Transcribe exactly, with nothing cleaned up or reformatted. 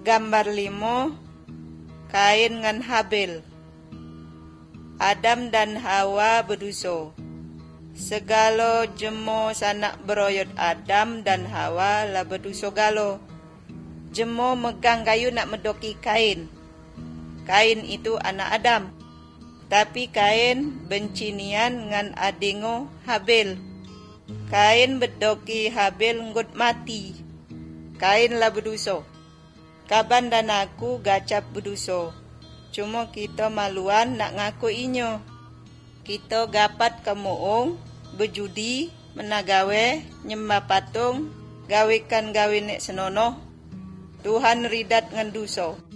Gambar limo, Kain ngan Habil. Adam dan Hawa berdosa. Segalo jemo sanak beroyot Adam dan Hawa lah berdosa galo. Jemo megang kayu nak medoki Kain. Kain itu anak Adam. Tapi Kain benci nian ngan adingo Habil. Kain bedoki Habil nggut mati. Kain lah berdosa. Kaban dan aku gacap berdosa. Cuma kita maluan nak ngaku inyo. Kita gapat kemuung, berjudi, menagawe, nyembah patung, gawekan gawe nek senonoh. Tuhan ridat ngan dosa.